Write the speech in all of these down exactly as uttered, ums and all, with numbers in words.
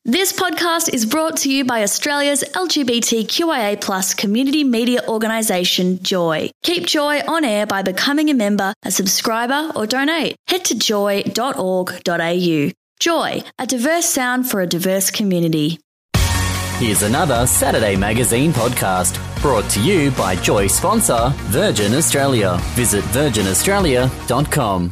This podcast is brought to you by Australia's L G B T Q I A plus community media organisation, Joy. Keep Joy on air by becoming a member, a subscriber or donate. Head to joy dot org dot a u. Joy, a diverse sound for a diverse community. Here's another Saturday Magazine podcast brought to you by Joy sponsor Virgin Australia. Visit virgin australia dot com.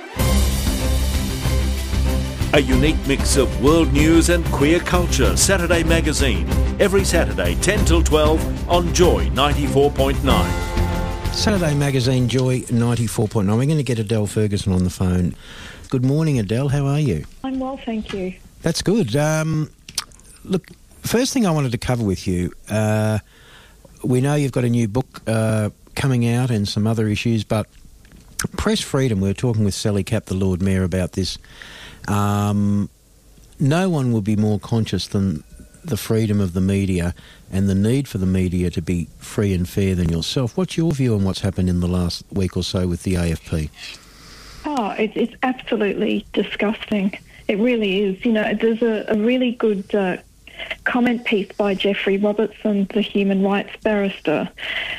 A unique mix of world news and queer culture. Saturday Magazine. Every Saturday, ten till twelve on Joy ninety-four point nine. Saturday Magazine, Joy ninety-four point nine. We're going to get Adele Ferguson on the phone. Good morning, Adele. How are you? I'm well, thank you. That's good. Um, look, first thing I wanted to cover with you, uh, we know you've got a new book uh, coming out and some other issues, but press freedom, we were talking with Sally Capp, the Lord Mayor, about this. Um, no one would be more conscious than the freedom of the media and the need for the media to be free and fair than yourself. What's your view on what's happened in the last week or so with the A F P? Oh, it, it's absolutely disgusting. It really is. You know, there's a, a really good uh, comment piece by Jeffrey Robertson, the human rights barrister,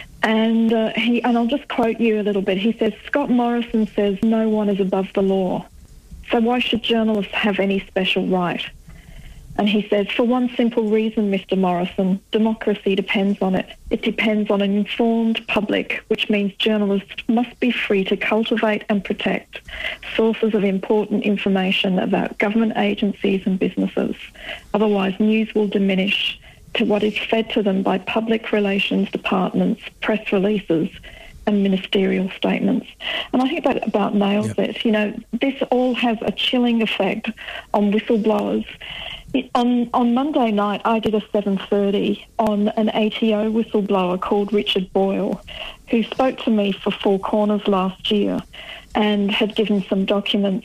and uh, he and I'll just quote you a little bit. He says, Scott Morrison says no one is above the law. So why should journalists have any special right? And he says, for one simple reason, Mister Morrison, democracy depends on it. It depends on an informed public, which means journalists must be free to cultivate and protect sources of important information about government agencies and businesses. Otherwise, news will diminish to what is fed to them by public relations departments, press releases, and ministerial statements. And I think that about nails yep. it. You know, this all has a chilling effect on whistleblowers. It, on, on Monday night, I did a seven thirty on an A T O whistleblower called Richard Boyle, who spoke to me for Four Corners last year and had given some documents.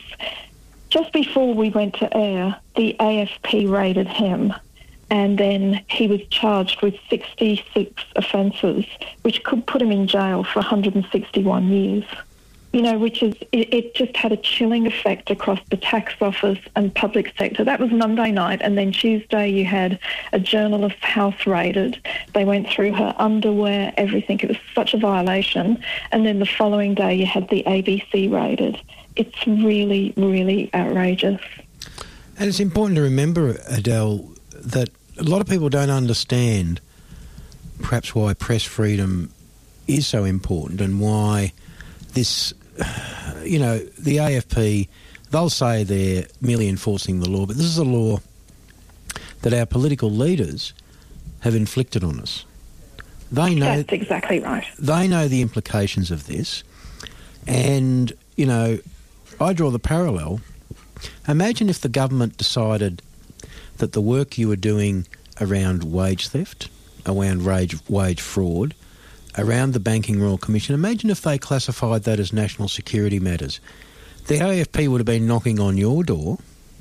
Just before we went to air, the A F P raided him, and then he was charged with sixty-six offences, which could put him in jail for one hundred sixty-one years. You know, which is, it, it just had a chilling effect across the tax office and public sector. That was Monday night, and then Tuesday you had a journalist's house raided. They went through her underwear, everything. It was such a violation. And then the following day you had the A B C raided. It's really, really outrageous. And it's important to remember, Adele, that a lot of people don't understand perhaps why press freedom is so important and why this, you know, the A F P, they'll say they're merely enforcing the law, but this is a law that our political leaders have inflicted on us. They know That's exactly right. They know the implications of this, and, you know, I draw the parallel. Imagine if the government decided that the work you were doing around wage theft, around wage, wage fraud, around the Banking Royal Commission, imagine if they classified that as national security matters. The A F P would have been knocking on your door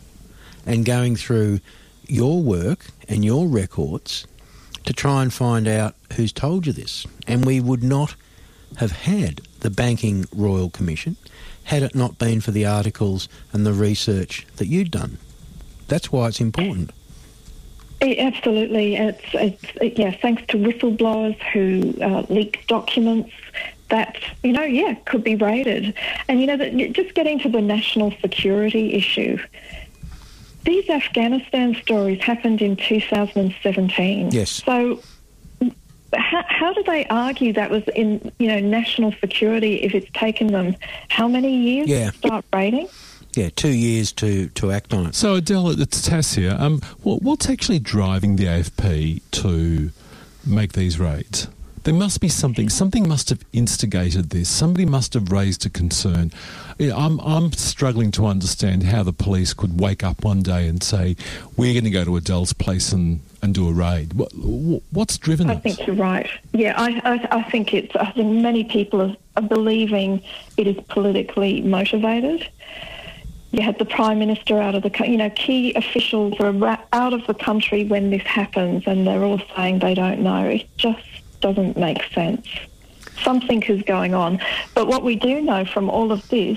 and going through your work and your records to try and find out who's told you this. And we would not have had the Banking Royal Commission had it not been for the articles and the research that you'd done. That's why it's important. Absolutely. It's, it's yeah, thanks to whistleblowers who uh, leak documents that, you know, yeah, could be raided. And, you know, that, just getting to the national security issue, these Afghanistan stories happened in two thousand seventeen. Yes. So how, how do they argue that was in, you know, national security if it's taken them how many years yeah. to start raiding? Yeah, two years to, to act on it. So, Adele, it's Tass here. Um, what, what's actually driving the A F P to make these raids? There must be something. Something must have instigated this. Somebody must have raised a concern. You know, I'm, I'm struggling to understand how the police could wake up one day and say, we're going to go to Adele's place and, and do a raid. What, what's driven I this? think you're right. Yeah, I, I, I think it's. I think many people are, are believing it is politically motivated. You had the Prime Minister out of the, you know, key officials are out of the country when this happens, and they're all saying they don't know. It just doesn't make sense. Something is going on. But what we do know from all of this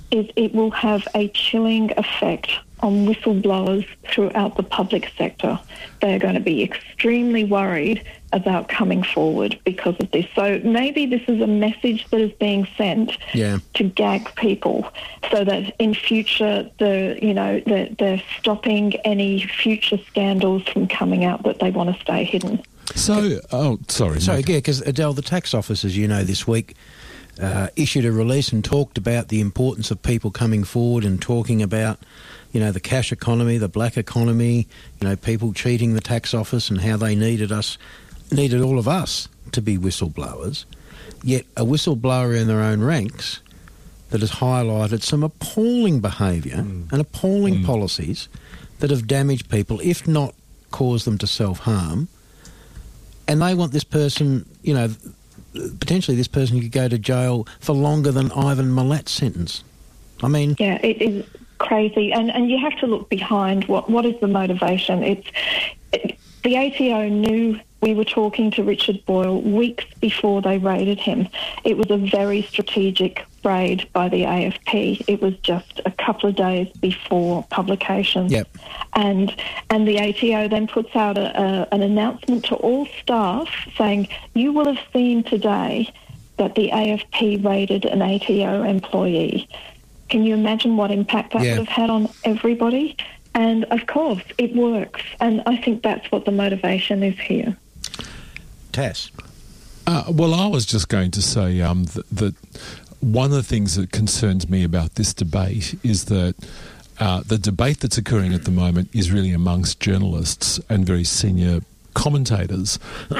is it will have a chilling effect on whistleblowers throughout the public sector. They're going to be extremely worried about coming forward because of this. So maybe this is a message that is being sent yeah. to gag people so that in future, the you know, they're, they're stopping any future scandals from coming out that they want to stay hidden. So, oh, sorry. So, Mike. yeah, because Adele, the tax office, as you know, this week uh, issued a release and talked about the importance of people coming forward and talking about, you know, the cash economy, the black economy, you know, people cheating the tax office and how they needed us, needed all of us to be whistleblowers. Yet a whistleblower in their own ranks that has highlighted some appalling behaviour mm. and appalling mm. policies that have damaged people, if not caused them to self-harm. And they want this person, you know, potentially this person could go to jail for longer than Ivan Milat's sentence. I mean... Yeah, it is crazy. And and you have to look behind what, what is the motivation. It's it, the A T O knew we were talking to Richard Boyle weeks before they raided him. It was a very strategic raid by the A F P. It was just a couple of days before publication. Yep. And and the A T O then puts out a, a, an announcement to all staff saying, you will have seen today that the A F P raided an A T O employee. Can you imagine what impact that yeah. would have had on everybody? And, of course, it works. And I think that's what the motivation is here. Tess? Uh, well, I was just going to say um, that, that one of the things that concerns me about this debate is that uh, the debate that's occurring at the moment is really amongst journalists and very senior commentators.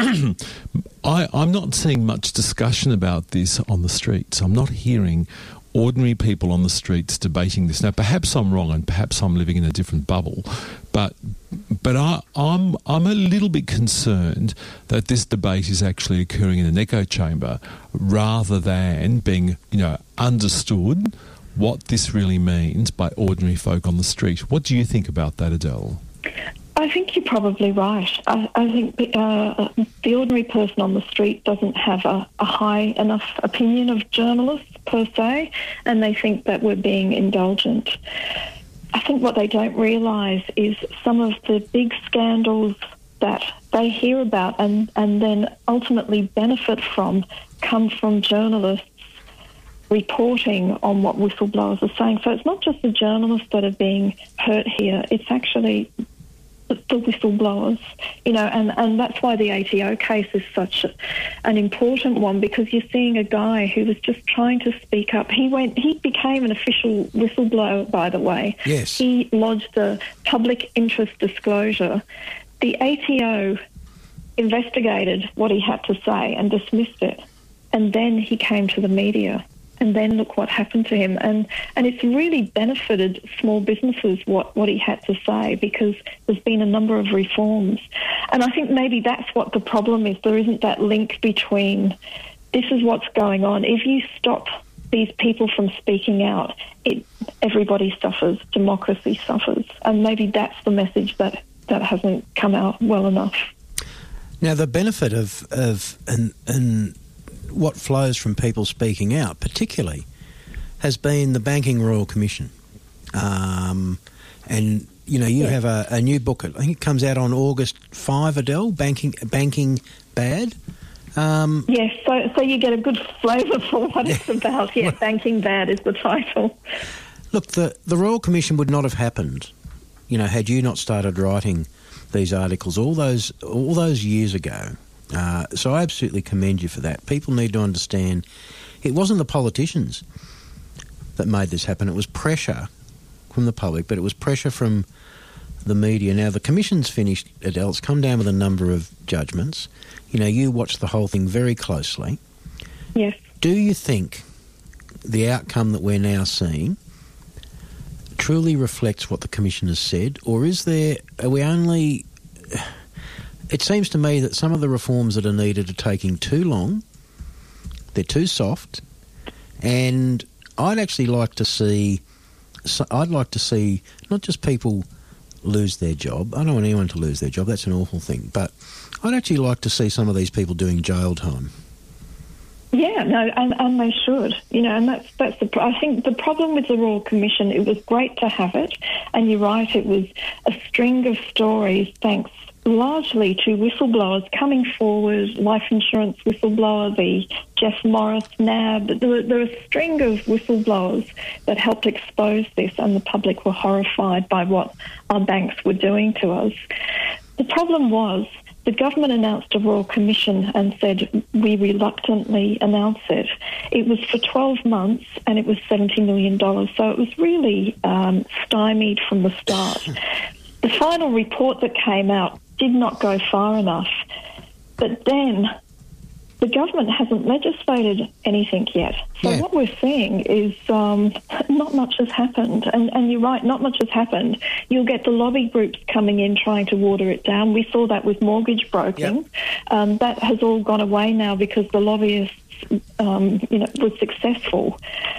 I, I'm not seeing much discussion about this on the streets. I'm not hearing ordinary people on the streets debating this. Now, perhaps I'm wrong and perhaps I'm living in a different bubble, but but I, I'm I'm a little bit concerned that this debate is actually occurring in an echo chamber rather than being, you know, understood what this really means by ordinary folk on the street. What do you think about that, Adele? I think you're probably right. I, I think uh, the ordinary person on the street doesn't have a, a high enough opinion of journalists per se, and they think that we're being indulgent. I think what they don't realise is some of the big scandals that they hear about and, and then ultimately benefit from come from journalists reporting on what whistleblowers are saying. So it's not just the journalists that are being hurt here, it's actually the whistleblowers, you know, and, and that's why the A T O case is such a, an important one, because you're seeing a guy who was just trying to speak up. He went, he became an official whistleblower, by the way. Yes. He lodged a public interest disclosure. The A T O investigated what he had to say and dismissed it, and then he came to the media. And then look what happened to him. And and it's really benefited small businesses, what, what he had to say, because there's been a number of reforms. And I think maybe that's what the problem is. There isn't that link between this is what's going on. If you stop these people from speaking out, it, everybody suffers, democracy suffers. And maybe that's the message that, that hasn't come out well enough. Now, the benefit of... of and and what flows from people speaking out, particularly, has been the Banking Royal Commission. Um, and, you know, you yeah. have a, a new book, I think it comes out on August fifth, Adele, Banking Banking Bad. Um, yes, so so you get a good flavour for what it's about. Yeah, Banking Bad is the title. Look, the, the Royal Commission would not have happened, you know, had you not started writing these articles all those all those years ago. Uh, so I absolutely commend you for that. People need to understand it wasn't the politicians that made this happen. It was pressure from the public, but it was pressure from the media. Now, the commission's finished, Adele. It's come down with a number of judgments. You know, you watched the whole thing very closely. Yes. Do you think the outcome that we're now seeing truly reflects what the commission has said, or is there, are we only... It seems to me that some of the reforms that are needed are taking too long, they're too soft, and I'd actually like to see, I'd like to see not just people lose their job, I don't want anyone to lose their job, that's an awful thing, but I'd actually like to see some of these people doing jail time. Yeah, no, and, and they should, you know, and that's that's the. I think the problem with the Royal Commission, it was great to have it, and you're right, it was a string of stories, thanks largely to whistleblowers coming forward, life insurance whistleblower, the Jeff Morris, N A B. There were, there were a string of whistleblowers that helped expose this, and the public were horrified by what our banks were doing to us. The problem was, the government announced a Royal Commission and said we reluctantly announce it. It was for twelve months and it was seventy million dollars, so it was really um, stymied from the start. The final report that came out did not go far enough, but then the government hasn't legislated anything yet. So Yeah. what we're seeing is um, not much has happened. And, and you're right, not much has happened. You'll get the lobby groups coming in trying to water it down. We saw that with mortgage broking. Yep. Um, that has all gone away now because the lobbyists, um, you know, were successful.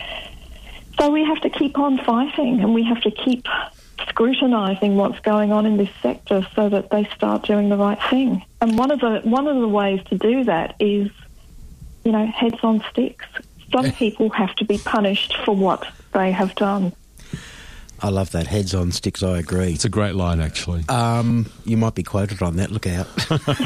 So we have to keep on fighting, and we have to keep scrutinising what's going on in this sector so that they start doing the right thing. And one of the one of the ways to do that is, you know, heads on sticks. Some people have to be punished for what they have done. I love that. Heads on sticks, I agree. It's a great line, actually. Um, you might be quoted on that. Look out.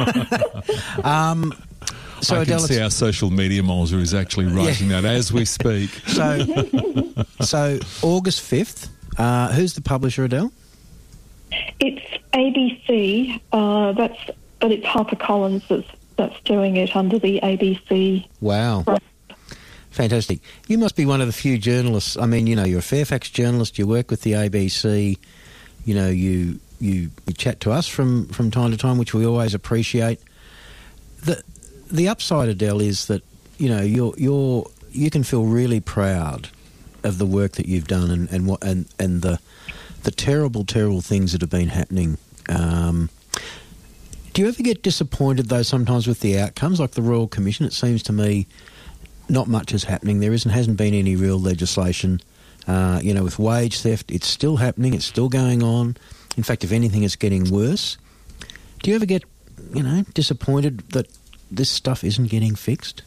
um, so I can Adele, see our social media monitor is actually writing Yeah. that as we speak. so, so August fifth, uh, who's the publisher, Adele? It's A B C. Uh, that's but it's HarperCollins that's that's doing it under the A B C. Wow. Right. Fantastic. You must be one of the few journalists. I mean, you know, you're a Fairfax journalist, you work with the A B C, you know, you you, you chat to us from, from time to time, which we always appreciate. The the upside, Adele, is that, you know, you're you're you can feel really proud of the work that you've done and, and what and, and the the terrible, terrible things that have been happening. Um, do you ever get disappointed, though, sometimes with the outcomes, like the Royal Commission? It seems to me not much is happening. There isn't, hasn't been any real legislation. Uh, you know, with wage theft, it's still happening. It's still going on. In fact, if anything, it's getting worse. Do you ever get, you know, disappointed that this stuff isn't getting fixed?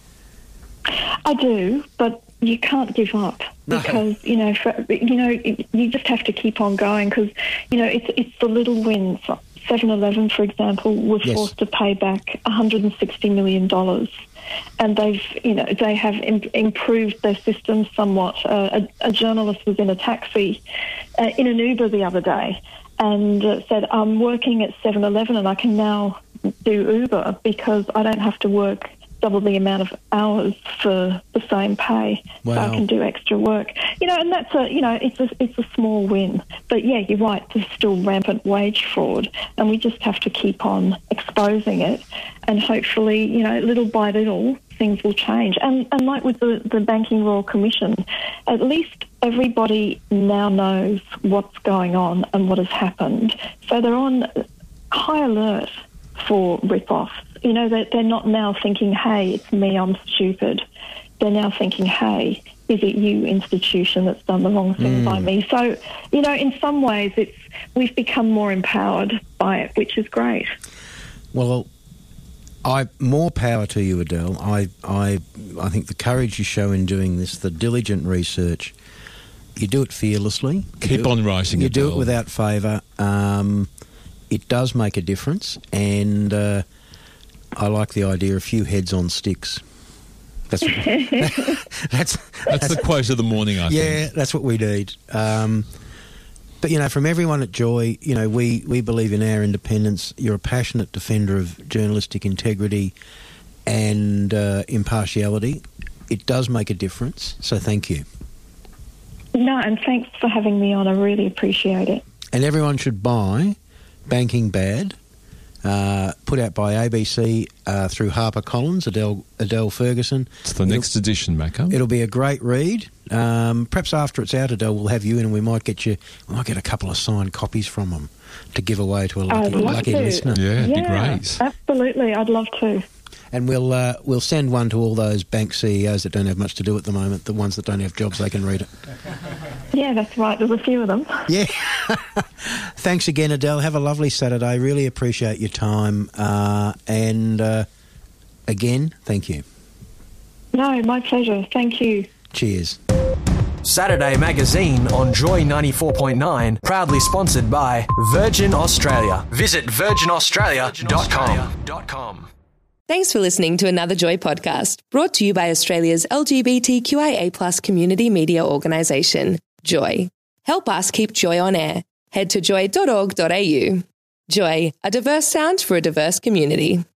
I do, but you can't give up No. because you know, for, you know, you just have to keep on going because you know it's it's the little wins. seven eleven, for example, was Yes. forced to pay back one hundred sixty million dollars. And they've, you know, they have im- improved their system somewhat. Uh, a, a journalist was in a taxi, uh, in an Uber the other day, and uh, said, "I'm working at seven eleven and I can now do Uber because I don't have to work double the amount of hours for the same pay. So Wow. I can do extra work." You know, and that's a, you know, it's a, it's a small win. But yeah, you're right. There's still rampant wage fraud, and we just have to keep on exposing it. And hopefully, you know, little by little, things will change. And, and like with the, the Banking Royal Commission, at least everybody now knows what's going on and what has happened. So they're on high alert for rip-offs. You know, they're, they're not now thinking, hey, it's me, I'm stupid. They're now thinking, hey, is it you, institution, that's done the wrong thing by me? So, you know, in some ways, it's we've become more empowered by it, which is great. Well, I more power to you, Adele. I, I, I think the courage you show in doing this, the diligent research, you do it fearlessly. You Keep do on it- writing, You do Adele. it without favour. Um, it does make a difference, and uh, I like the idea of a few heads on sticks. That's that's That's the quote of the morning, I yeah, think. that's what we need. Um, but, you know, from everyone at Joy, you know, we, we believe in our independence. You're a passionate defender of journalistic integrity and uh, impartiality. It does make a difference, so thank you. No, and thanks for having me on. I really appreciate it. And everyone should buy Banking Bad, uh, put out by A B C uh, through HarperCollins, Adele, Adele Ferguson. It's the next edition, Macca. It'll be a great read. Um, perhaps after it's out, Adele, we'll have you in and we might get you. We might get a couple of signed copies from them to give away to a lucky, I'd love lucky to. listener. Yeah, it'd be Yeah, great. absolutely. I'd love to. And we'll uh, we'll send one to all those bank C E Os that don't have much to do at the moment. The ones that don't have jobs, they can read it. Yeah, that's right. There's a few of them. Yeah. Thanks again, Adele. Have a lovely Saturday. Really appreciate your time. Uh, and uh, again, thank you. No, my pleasure. Thank you. Cheers. Saturday Magazine on Joy ninety-four point nine, proudly sponsored by Virgin Australia. Visit virgin australia dot com. Thanks for listening to another Joy podcast, brought to you by Australia's L G B T Q I A plus community media organisation, Joy. Help us keep Joy on air. Head to joy dot org dot a u. Joy, a diverse sound for a diverse community.